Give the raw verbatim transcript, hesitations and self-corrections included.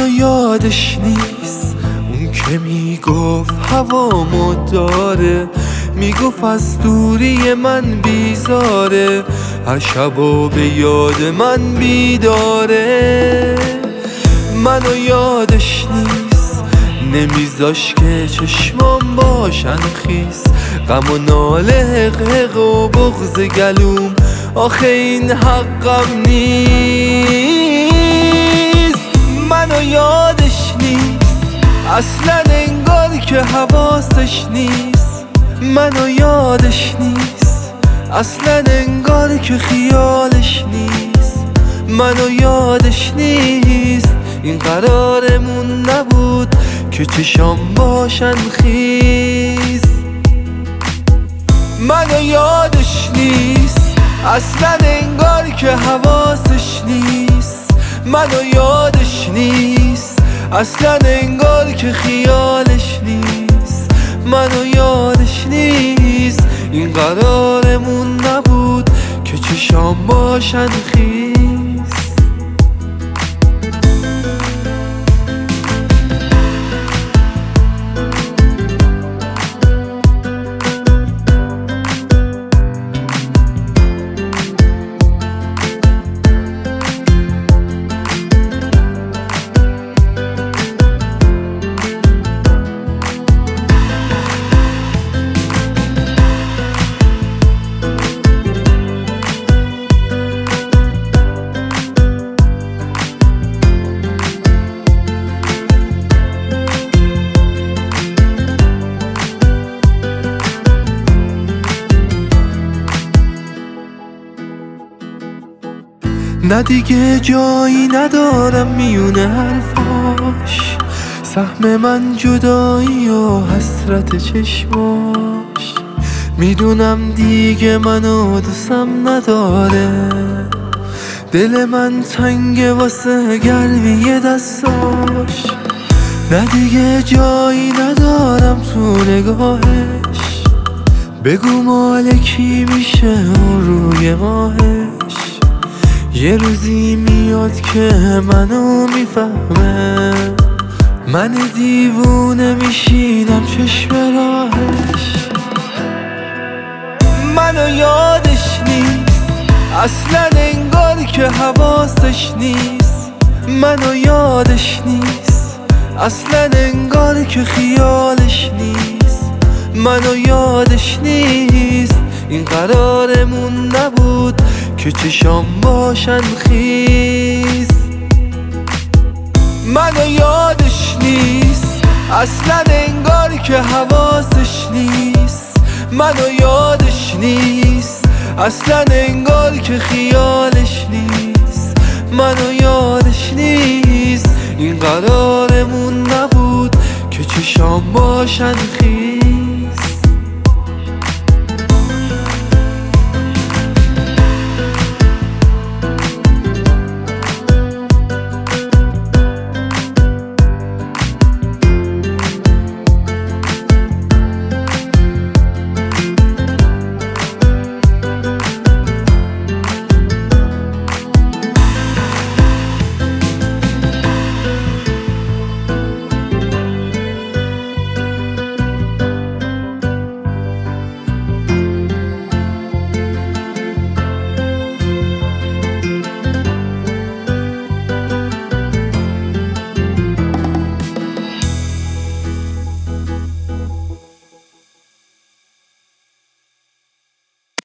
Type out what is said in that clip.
منو یادش نیست اون که میگفت هوامو داره، میگفت از دوری من بیزاره، هر شبا به یاد من بیداره. منو یادش نیست نمیذاش که چشمام باشن خیس، غم و ناله حقق و بغض گلوم آخه این حقم نیست. منو یادش نیست اصلا انگار که حواسش نیست، منو یادش نیست اصلا انگار که خیالش نیست، منو یادش نیست این قرارمون نبود که چشام باشن خیز. منو یادش نیست اصلا انگار که حواسش نیست، منو یادش نیست اصلا انگار که خیالش نیست، منو یادش نیست این قرارمون نبود که چشام باشن خیز. نه دیگه جایی ندارم میونه حرفاش، سهم من جدایی و حسرت چشماش، میدونم دیگه منو دوستم نداره، دل من تنگه واسه گرمی دستاش. نه دیگه جایی ندارم تو نگاهش، بگو مال کی میشه اون روی ماهش، یه روزی میاد که منو میفهمه، من دیوونه میشینم چشم راهش. منو یادش نیست اصلا انگار که حواسش نیست، منو یادش نیست اصلا انگار که خیالش نیست، منو یادش نیست این قرارمون نبود که چشام باشن خیز. منو یادش نیست اصلا انگار که حواسش نیست، منو یادش نیست اصلا انگار که خیالش نیست، منو یادش نیست این قرارمون نبود که چشام باشن خیز.